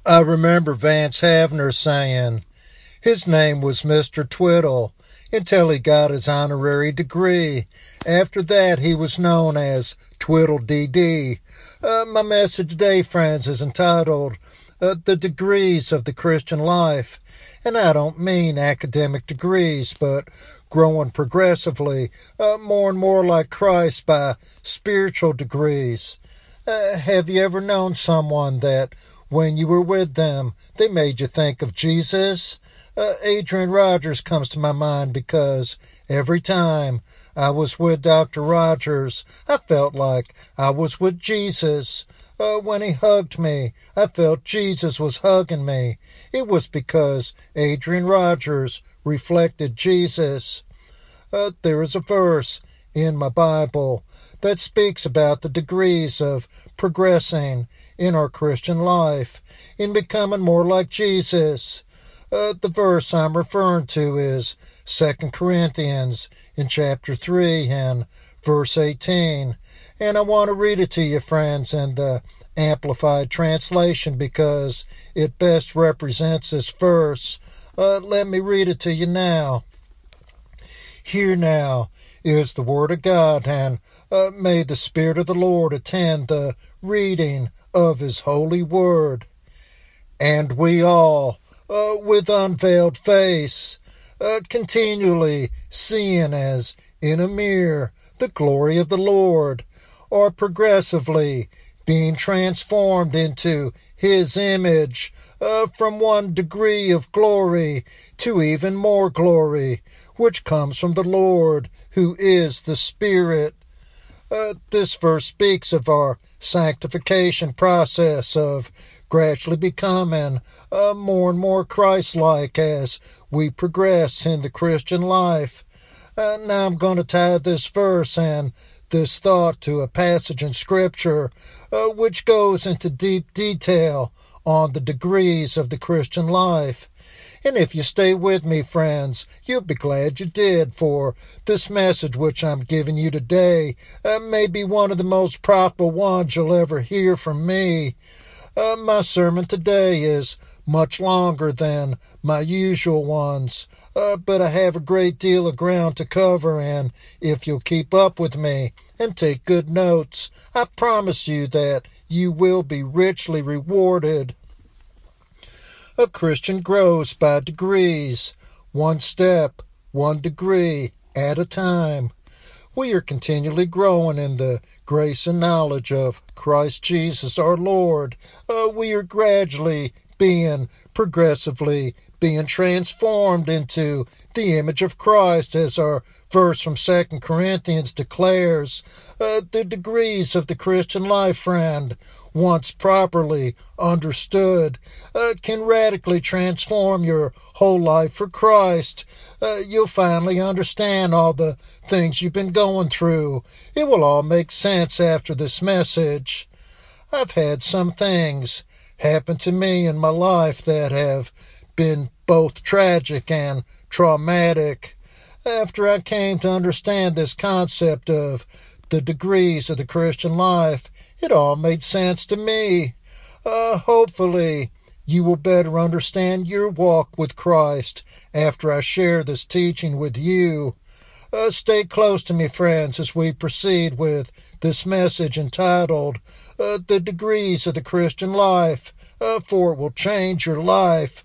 I remember Vance Havner saying his name was Mr. Twiddle until he got his honorary degree. After that, he was known as Twiddle DD. My message today, friends, is entitled The Degrees of the Christian Life. And I don't mean academic degrees, but growing progressively more and more like Christ by spiritual degrees. Have you ever known someone that when you were with them, they made you think of Jesus? Adrian Rogers comes to my mind because every time I was with Dr. Rogers, I felt like I was with Jesus. When he hugged me, I felt Jesus was hugging me. It was because Adrian Rogers reflected Jesus. There is a verse in my Bible that speaks about the degrees of progressing in our Christian life, in becoming more like Jesus. The verse I'm referring to is 2 Corinthians in chapter 3 and verse 18. And I want to read it to you, friends, in the Amplified Translation because it best represents this verse. Let me read it to you now. Here now is the Word of God, and may the Spirit of the Lord attend the reading of His holy Word. And we all, with unveiled face, continually seeing as in a mirror the glory of the Lord, are progressively being transformed into His image, from one degree of glory to even more glory, which comes from the Lord, who is the Spirit. This verse speaks of our sanctification process of gradually becoming more and more Christ-like as we progress in the Christian life. Now I'm going to tie this verse and this thought to a passage in Scripture which goes into deep detail on the degrees of the Christian life. And if you stay with me, friends, you'll be glad you did, for this message which I'm giving you today may be one of the most profitable ones you'll ever hear from me. My sermon today is much longer than my usual ones, but I have a great deal of ground to cover, and if you'll keep up with me and take good notes, I promise you that you will be richly rewarded. A Christian grows by degrees, one step, one degree at a time. We are continually growing in the grace and knowledge of Christ Jesus our Lord. We are gradually progressively being transformed into the image of Christ, as our verse from 2 Corinthians declares. The degrees of the Christian life, friend, once properly understood, can radically transform your whole life for Christ. You'll finally understand all the things you've been going through. It will all make sense after this message. I've had some things happen to me in my life that have been both tragic and traumatic. After I came to understand this concept of the degrees of the Christian life, it all made sense to me. Hopefully, you will better understand your walk with Christ after I share this teaching with you. Stay close to me, friends, as we proceed with this message entitled, The Degrees of the Christian Life, for it will change your life.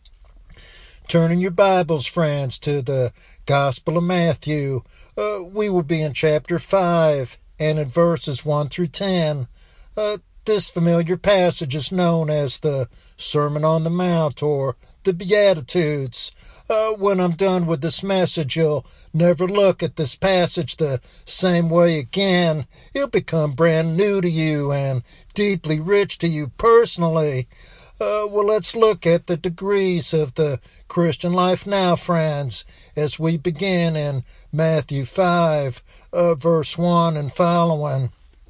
Turn in your Bibles, friends, to the Gospel of Matthew. We will be in chapter 5 and in verses 1 through 10. This familiar passage is known as the Sermon on the Mount or the Beatitudes. When I'm done with this message, you'll never look at this passage the same way again. It'll become brand new to you and deeply rich to you personally. Well, let's look at the degrees of the Christian life now, friends, as we begin in Matthew 5, verse 1 and following.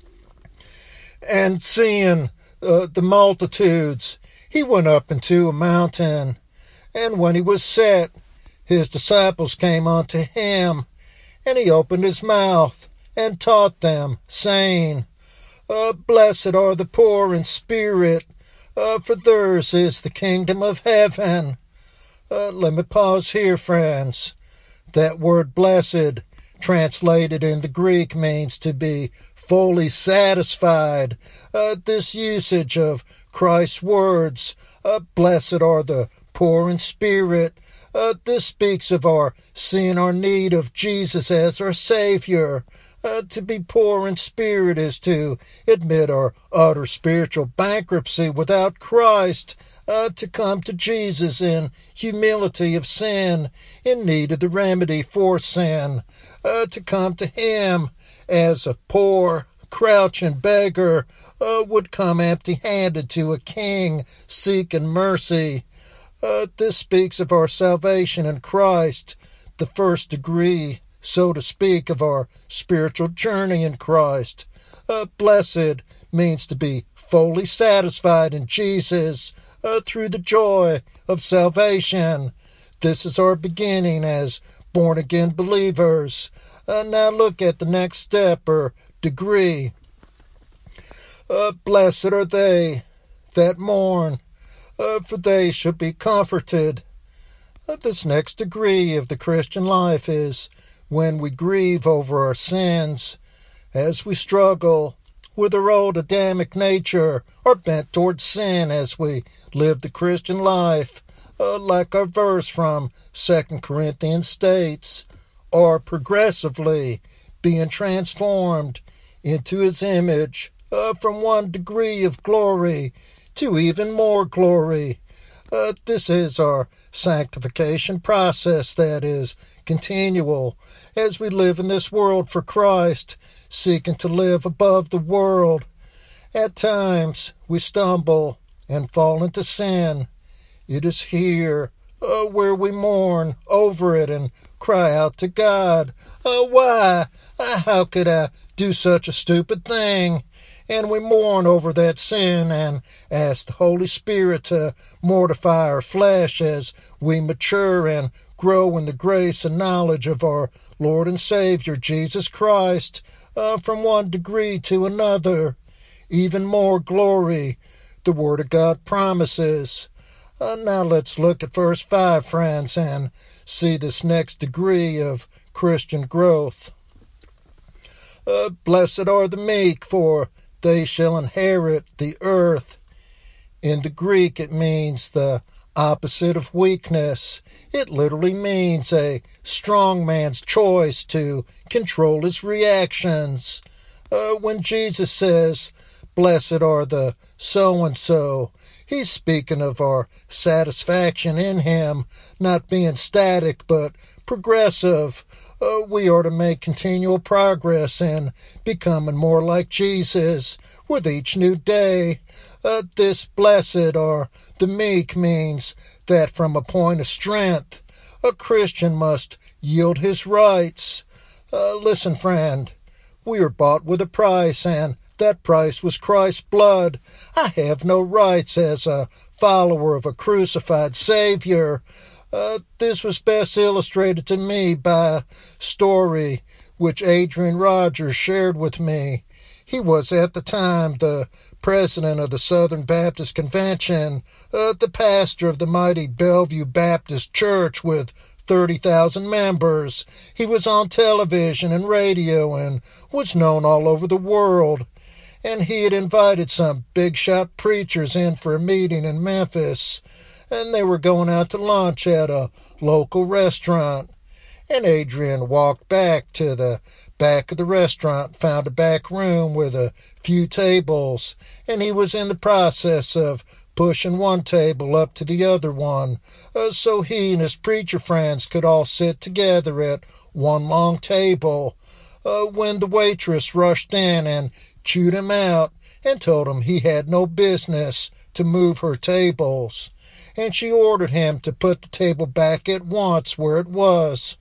And seeing the multitudes, he went up into a mountain. And when he was set, his disciples came unto him, and he opened his mouth and taught them, saying, Blessed are the poor in spirit, For theirs is the kingdom of heaven. Let me pause here, friends. That word blessed, translated in the Greek, means to be fully satisfied. This usage of Christ's words, blessed are the poor in spirit, this speaks of our seeing our need of Jesus as our Savior. To be poor in spirit is to admit our utter spiritual bankruptcy without Christ, to come to Jesus in humility of sin, in need of the remedy for sin, to come to Him as a poor, crouching beggar would come empty-handed to a king seeking mercy. This speaks of our salvation in Christ, the first degree, so to speak, of our spiritual journey in Christ. Blessed means to be fully satisfied in Jesus through the joy of salvation. This is our beginning as born-again believers. Now look at the next step or degree. Blessed are they that mourn, for they shall be comforted. This next degree of the Christian life is when we grieve over our sins, as we struggle with our old Adamic nature, or bent towards sin as we live the Christian life, like our verse from 2 Corinthians states, or progressively being transformed into His image, from one degree of glory to even more glory. This is our sanctification process that is continual as we live in this world for Christ, seeking to live above the world. At times we stumble and fall into sin. It is here where we mourn over it and cry out to God, why? How could I do such a stupid thing? And we mourn over that sin and ask the Holy Spirit to mortify our flesh as we mature and grow in the grace and knowledge of our Lord and Savior, Jesus Christ, from one degree to another. Even more glory, the Word of God promises. Now let's look at verse 5, friends, and see this next degree of Christian growth. Blessed are the meek, for they shall inherit the earth. In the Greek, it means the opposite of weakness. It literally means a strong man's choice to control his reactions. When Jesus says, blessed are the so-and-so, He's speaking of our satisfaction in Him, not being static but progressive. We are to make continual progress in becoming more like Jesus with each new day. This blessed or the meek means that from a point of strength, a Christian must yield his rights. Listen, friend, we are bought with a price, and that price was Christ's blood. I have no rights as a follower of a crucified Savior. This was best illustrated to me by a story which Adrian Rogers shared with me. He was at the time the president of the Southern Baptist Convention, the pastor of the mighty Bellevue Baptist Church with 30,000 members. He was on television and radio and was known all over the world. And he had invited some big-shot preachers in for a meeting in Memphis, and they were going out to lunch at a local restaurant. And Adrian walked back to the back of the restaurant, found a back room with a few tables, and he was in the process of pushing one table up to the other one, so he and his preacher friends could all sit together at one long table, when the waitress rushed in and chewed him out and told him he had no business to move her tables, and she ordered him to put the table back at once where it was.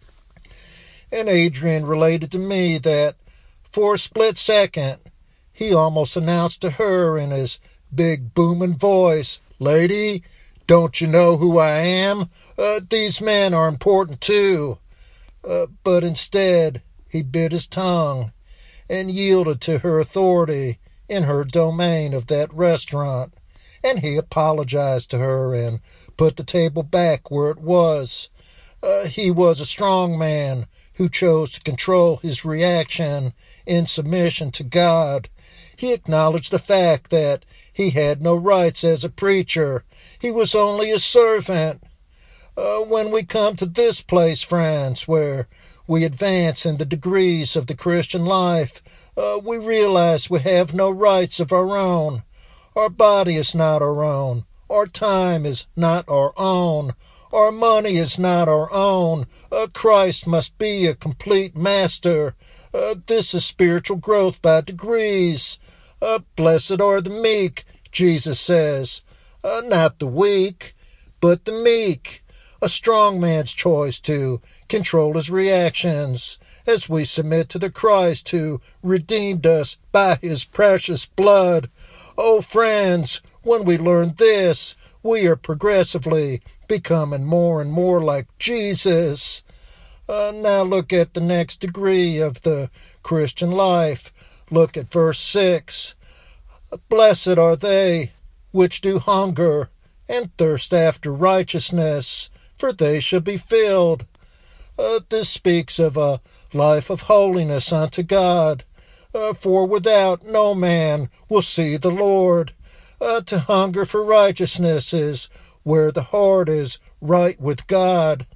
And Adrian related to me that for a split second he almost announced to her in his big booming voice, "Lady, don't you know who I am? These men are important too." But instead he bit his tongue and yielded to her authority in her domain of that restaurant, and he apologized to her and put the table back where it was. He was a strong man who chose to control his reaction in submission to God. He acknowledged the fact that he had no rights as a preacher. He was only a servant. When we come to this place, friends, where we advance in the degrees of the Christian life, we realize we have no rights of our own. Our body is not our own. Our time is not our own. Our money is not our own. Christ must be a complete master. This is spiritual growth by degrees. Blessed are the meek, Jesus says. Not the weak, but the meek. A strong man's choice to control his reactions as we submit to the Christ who redeemed us by his precious blood. Oh, friends, when we learn this, we are progressively becoming more and more like Jesus. Now look at the next degree of the Christian life. Look at verse 6. Blessed are they which do hunger and thirst after righteousness, for they shall be filled. This speaks of a life of holiness unto God. For without no man will see the Lord. To hunger for righteousness is where the heart is right with God.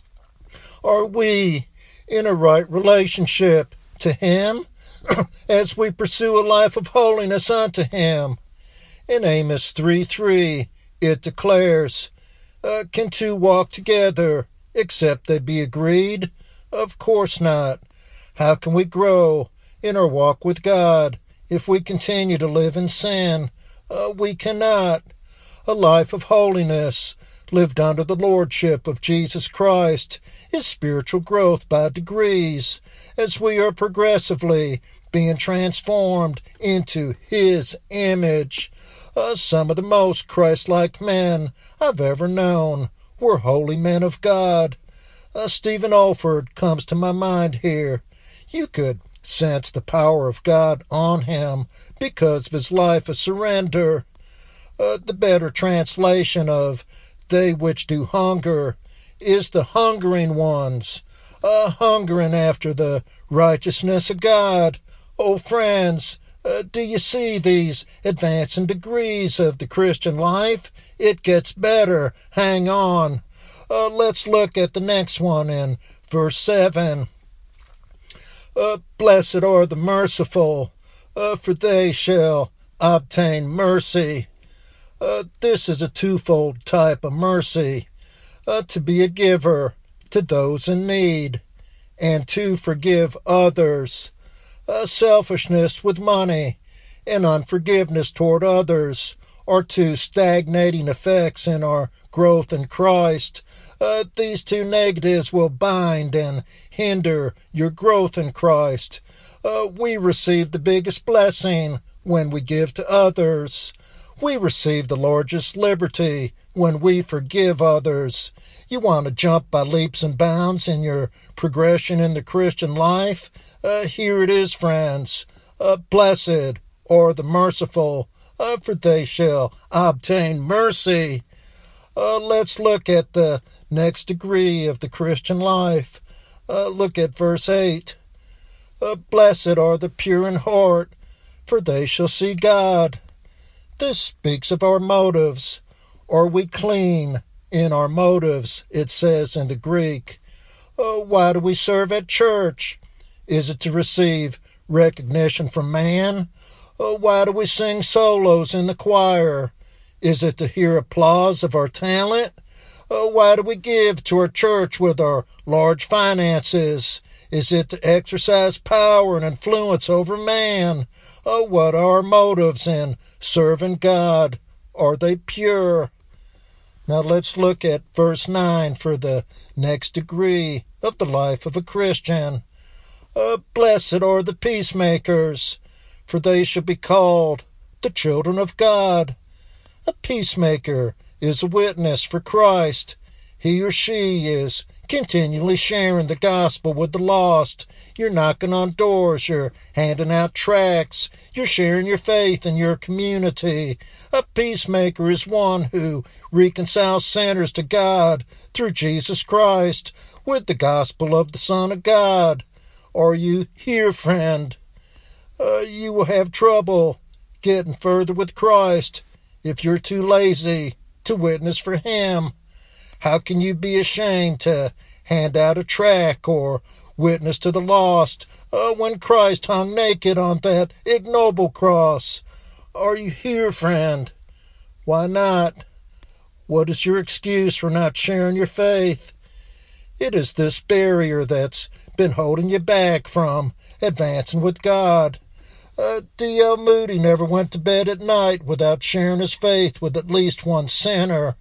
Are we in a right relationship to Him as we pursue a life of holiness unto Him? In Amos 3:3, it declares, can two walk together except they be agreed? Of course not. How can we grow in our walk with God if we continue to live in sin? We cannot. A life of holiness lived under the lordship of Jesus Christ is spiritual growth by degrees as we are progressively being transformed into His image. Some of the most Christ-like men I've ever known were holy men of God. Stephen Olford comes to my mind here. You could sense the power of God on him because of his life of surrender. The better translation of they which do hunger is the hungering ones, hungering after the righteousness of God. Oh, friends, do you see these advancing degrees of the Christian life? It gets better. Hang on. Let's look at the next one in verse 7. Blessed are the merciful, for they shall obtain mercy. This is a twofold type of mercy, to be a giver to those in need, and to forgive others. Selfishness with money and unforgiveness toward others are two stagnating effects in our growth in Christ. These two negatives will bind and hinder your growth in Christ. We receive the biggest blessing when we give to others. We receive the largest liberty when we forgive others. You want to jump by leaps and bounds in your progression in the Christian life? Here it is, friends. Blessed are the merciful, for they shall obtain mercy. Let's look at the next degree of the Christian life. Look at verse 8. Blessed are the pure in heart, for they shall see God. This speaks of our motives. Are we clean in our motives? It says in the Greek. Why do we serve at church? Is it to receive recognition from man? Why do we sing solos in the choir? Is it to hear applause of our talent? Why do we give to our church with our large finances? Is it to exercise power and influence over man? What are our motives in serving God? Are they pure? Now let's look at verse 9 for the next degree of the life of a Christian. Blessed are the peacemakers, for they shall be called the children of God. A peacemaker is a witness for Christ. He or she is continually sharing the gospel with the lost. You're knocking on doors, you're handing out tracts, you're sharing your faith in your community. A peacemaker is one who reconciles sinners to God through Jesus Christ with the gospel of the Son of God. Are you here, friend? You will have trouble getting further with Christ if you're too lazy to witness for Him. How can you be ashamed to hand out a tract or witness to the lost when Christ hung naked on that ignoble cross? Are you here, friend? Why not? What is your excuse for not sharing your faith? It is this barrier that's been holding you back from advancing with God. D.L. Moody never went to bed at night without sharing his faith with at least one sinner.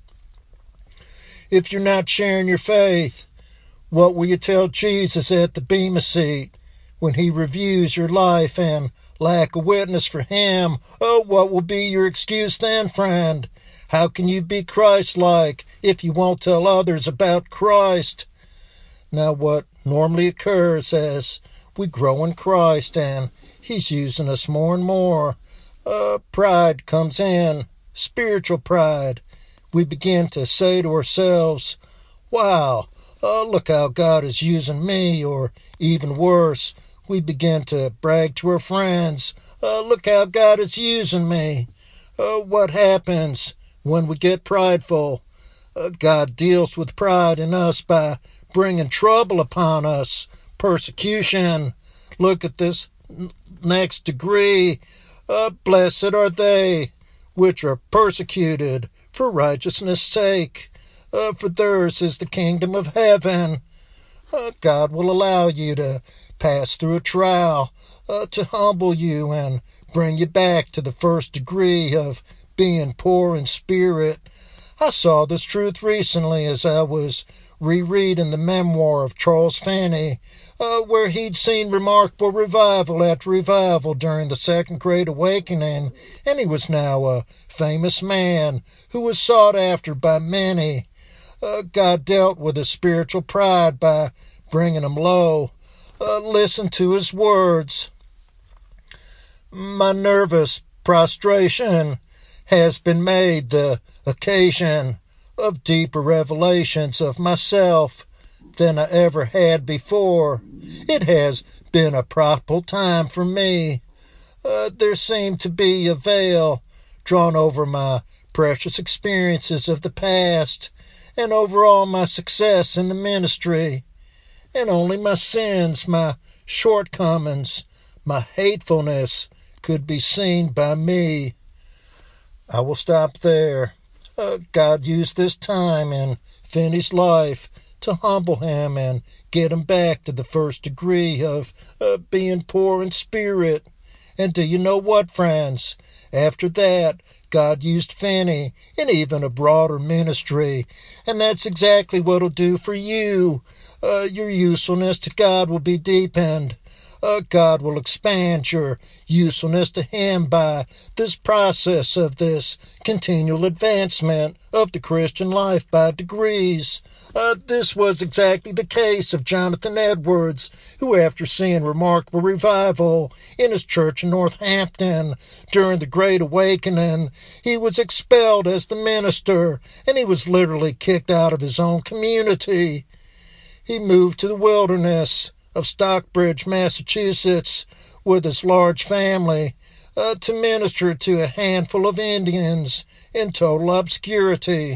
If you're not sharing your faith, what will you tell Jesus at the Bema seat when He reviews your life and lack of witness for Him? What will be your excuse then, friend? How can you be Christ-like if you won't tell others about Christ? Now, what normally occurs as we grow in Christ and He's using us more and more, pride comes in, spiritual pride. We begin to say to ourselves, wow, look how God is using me, or even worse, we begin to brag to our friends, look how God is using me. What happens when we get prideful? God deals with pride in us by bringing trouble upon us, persecution. Look at this next degree. Blessed are they which are persecuted for righteousness' sake, for theirs is the kingdom of heaven. God will allow you to pass through a trial to humble you and bring you back to the first degree of being poor in spirit. I saw this truth recently as I was rereading the memoir of Charles Finney, where he'd seen remarkable revival after revival during the Second Great Awakening, and he was now a famous man who was sought after by many. God dealt with his spiritual pride by bringing him low. Listen to his words. My nervous prostration has been made the occasion of deeper revelations of myself than I ever had before. It has been a profitable time for me. There seemed to be a veil drawn over my precious experiences of the past and over all my success in the ministry, and only my sins, my shortcomings, my hatefulness could be seen by me. I will stop there. God used this time in Finney's life to humble him and get him back to the first degree of being poor in spirit. And do you know what, friends? After that, God used Finney in even a broader ministry. And that's exactly what He'll do for you. Your usefulness to God will be deepened. God will expand your usefulness to Him by this process of this continual advancement of the Christian life by degrees. This was exactly the case of Jonathan Edwards, who, after seeing remarkable revival in his church in Northampton during the Great Awakening, he was expelled as the minister, and he was literally kicked out of his own community. He moved to the wilderness of Stockbridge, Massachusetts, with his large family, to minister to a handful of Indians in total obscurity.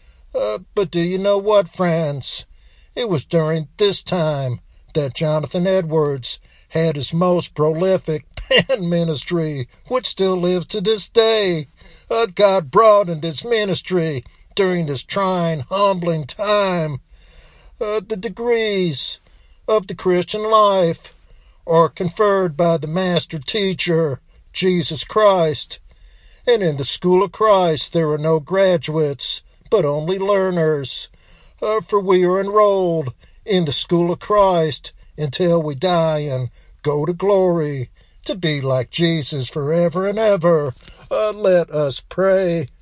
But do you know what, friends? It was during this time that Jonathan Edwards had his most prolific pen ministry, which still lives to this day. God broadened his ministry during this trying, humbling time. The degrees of the Christian life are conferred by the master teacher, Jesus Christ. And in the school of Christ there are no graduates, but only learners. For we are enrolled in the school of Christ until we die and go to glory, to be like Jesus forever and ever. Let us pray.